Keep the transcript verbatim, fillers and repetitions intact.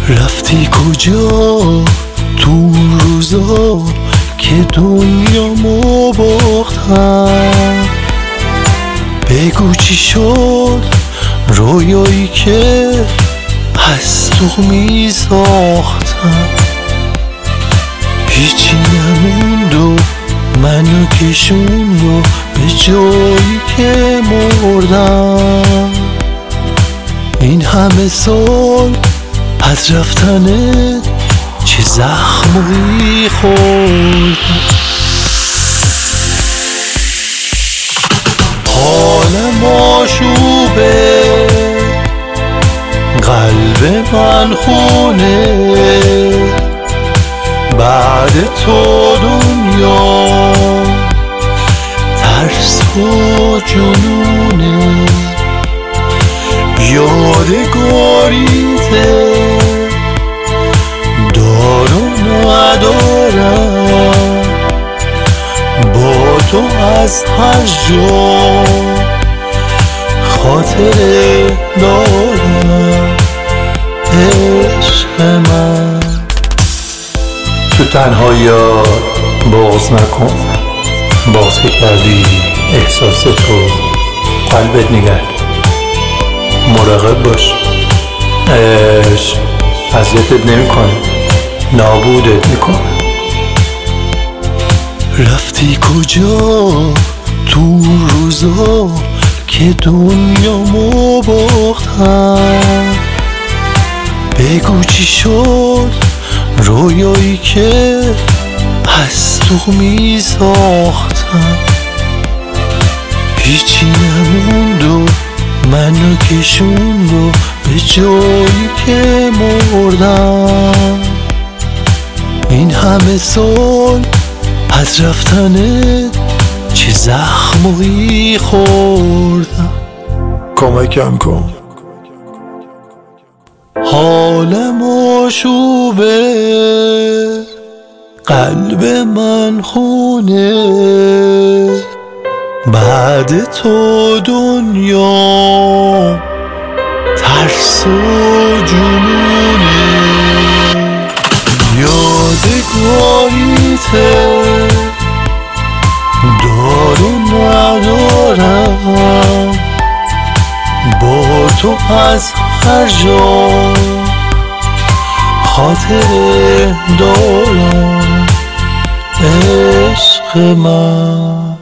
رفتی کجا تو روزا که دنیامو باختم؟ بگو چی شد رویایی که از تو می ساختم؟ هیچی نموند و منو کشوند و به جایی که مردم. این همه سال از رفتنت چه زخمی خوردم. حالم آشوبه، قلب من خونه، بعد تو دنیا ترس و جنونه. یادگاریته دارم ندارم، با تو از هر جا خاطره دارم. عشق من تو تنهایی‌ها بغض نکن، بغض که کردی احساس تو قلبت نگه، مراقب باش. عشق اذیتت نمیکنه، نابودت میکنه. رفتی کجا تو روزا که دنیامو باختم؟ بگو چی شد رویایی که از تو می ساختم؟ هیچی نموند و منو کشوند و به جایی که مردم. این همه سال از رفتنت چه زخمی خوردم. کمکم کن. حالم آشوبه، قلب من خونه، بعد تو دنیا ترس و جنونه. یادگاریته دارم ندارم، با تو از هر جا خاطره دارم. عشق من